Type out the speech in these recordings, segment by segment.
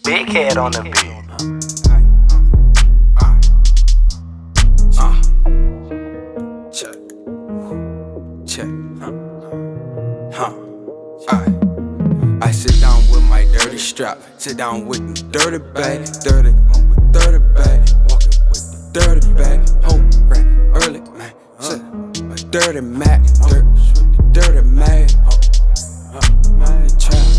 Big head on the beat. Check. I sit down with my dirty strap. Sit down with the dirty bag. Dirty, with dirty bag. Walking with the dirty bag. Home ran early, man. Shit, my dirty Mac. Dirt, with the dirty mag. In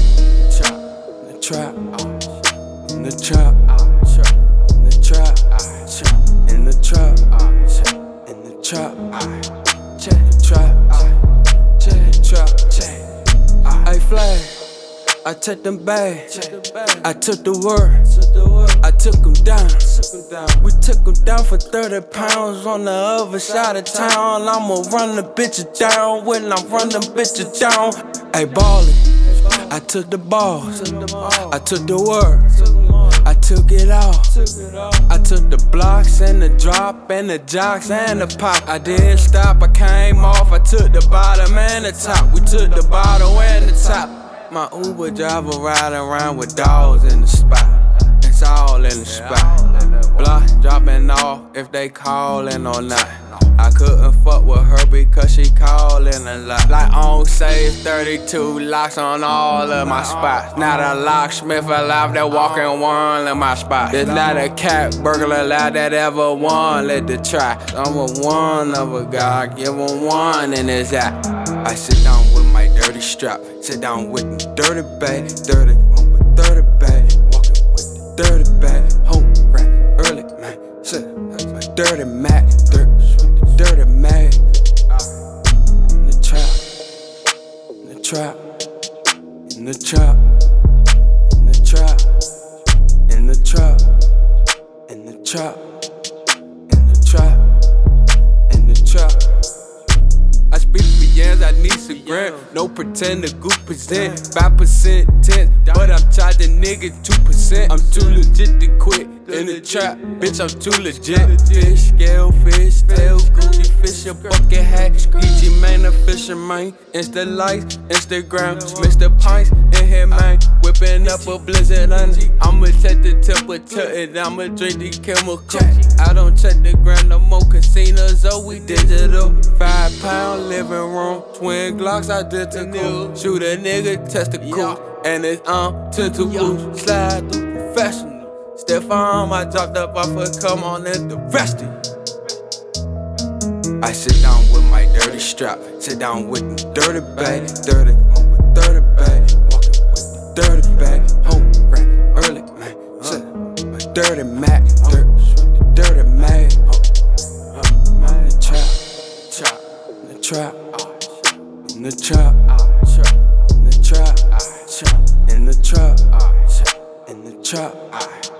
the trap, in the trap, in the trap, in the trap, in the trap, in the trap. I flag, I checked them bags, I took the word, I took them down. We took them down for 30 pounds on the other side of town. I'ma run the bitches down when I run them bitches down. Ay, ballin', I took the balls, I took the word, I took it all. I took the blocks and the drop and the jocks and the pop. I didn't stop, I came off, I took the bottom and the top. We took the bottom and the top. My Uber driver riding around with dogs in the spot. It's all in the spot. Block dropping off if they callin' or not. I couldn't fuck with her because she callin' a lot. Like on save 32 locks on all of my spots. Not a locksmith alive that walking one in my spot. There's not a cat burglar alive that ever won. Let the try. I'm a one of a guy. I give him one in his eye. I sit down with my dirty strap. Sit down with the dirty bag. Dirty, with dirty bag. Walking with the dirty bag. Home ran early, man. Shit, my dirty Mac. Dirt, with the dirty mag. In the trap, in the trap, in the trap, in the trap, in the trap, in the trap, in the trap, in the trap. I speak for yams, I need some grand. No pretend to goop present. 5% tense, but I'm charging niggas 2%. I'm too legit to quit in the trap, bitch, I'm too legit. Fish, scale, fish, tail, Gucci, fish, a bucket hat. DG, man, a fisherman. Insta lights, Instagram, Mr. Pints in here, man. Whipping up a blizzard under. I'ma check the temperature and I'ma drink the chemicals. I don't check the gram no more. Casinos, oh, we digital. 5 pound living room, twin Glocks identical. Shoot a nigga, testicle, and it's tentacle. Slide through professional. Stiff arm, I dropped up off a come on and the rest of you. I sit down with my dirty strap. Sit down with the dirty bag. Dirty, with dirty bag. Walking with the dirty bag. Home ran early, man. Shit, my dirty Mac. Dirt, with the dirty mag. In the trap, in the trap, in the trap, in the trap, in the trap, in the trap.